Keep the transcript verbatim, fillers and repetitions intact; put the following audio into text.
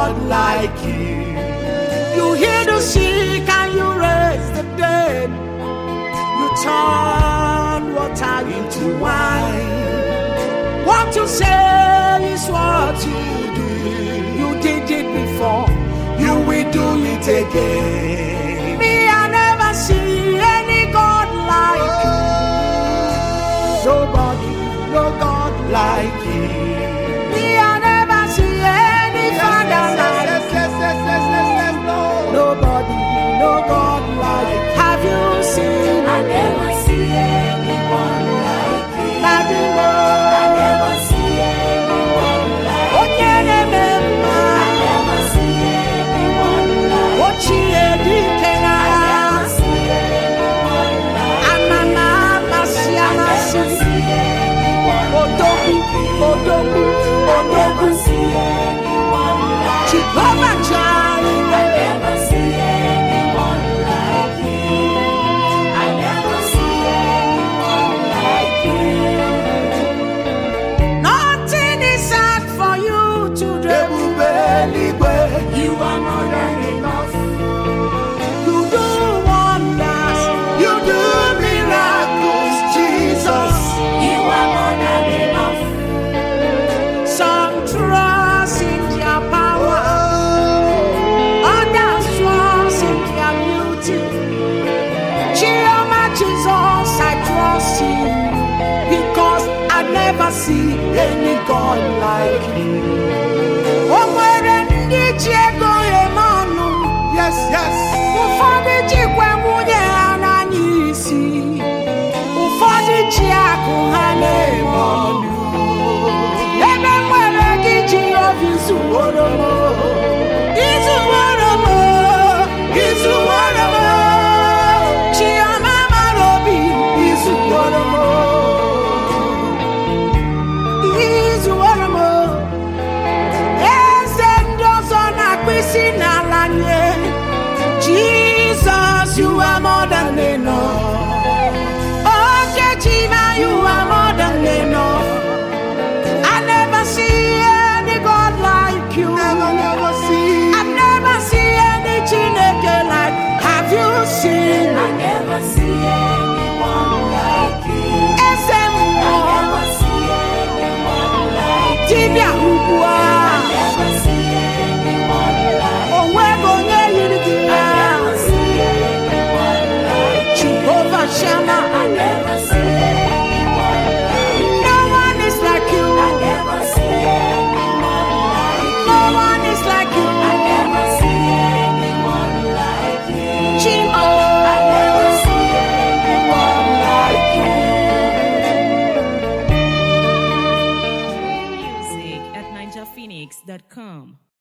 God like you. You heal the sick and you raise the dead. You turn water into wine. What you say is what you do. You did it before, you will do it again. Me, I never see any God like you. Nobody, no God like you. Me, I never see any Father like you. Nobody, no God like you. Have you seen? I never see anyone like you. Daddy, I never see anyone like you. oh, yeah, I never see anyone like you. what she did, can I never I? see anyone like you. I'm a man, I never see anyone Odogu, like you. Odogu, I never Odogu. see anyone like you. Jehovah I Jireh. never see anyone like you. I never see anyone like you. Nothing is hard for you to do. You are more than enough. You do wonders. You do miracles, Jesus. You are more than enough. Some trust in their power, others trust in their beauty. Jehovah Jesus, I trust you because I never see any God like you. Oh, where ndị ji ego eme ọnụ. Yes, yes. Ụfọdụ jikwa nwunye ha n'anya isi. Ụfọdụ ji akụ ha na-eme ọnụ. Ebe nwere gị ji obi zuworo m. Izuworo m. Izuworo m. Chioma mara obi. Izuworo m. Izuworo m. Eze ndị ọzọ na-akpụ isi n'ala nye. Jesus, you are more than enough. Oh, Jehovah, you are more than enough. I never see any God like you. Never, never see. I never see any Chineke like. Have you seen? I never see anyone like you. Eze I mmụọ, never see anyone like you. dibịa ugbu a. I never see anyone like you. O nweghị onye yiri gị I ya. never see anyone like you. Jehovah Shammah. I never see anyone like you. No one is like you. I never see anyone like you. No one is like you. I never see anyone like you. Jehovah. I never see anyone like you. Music at ninja phoenix dot com.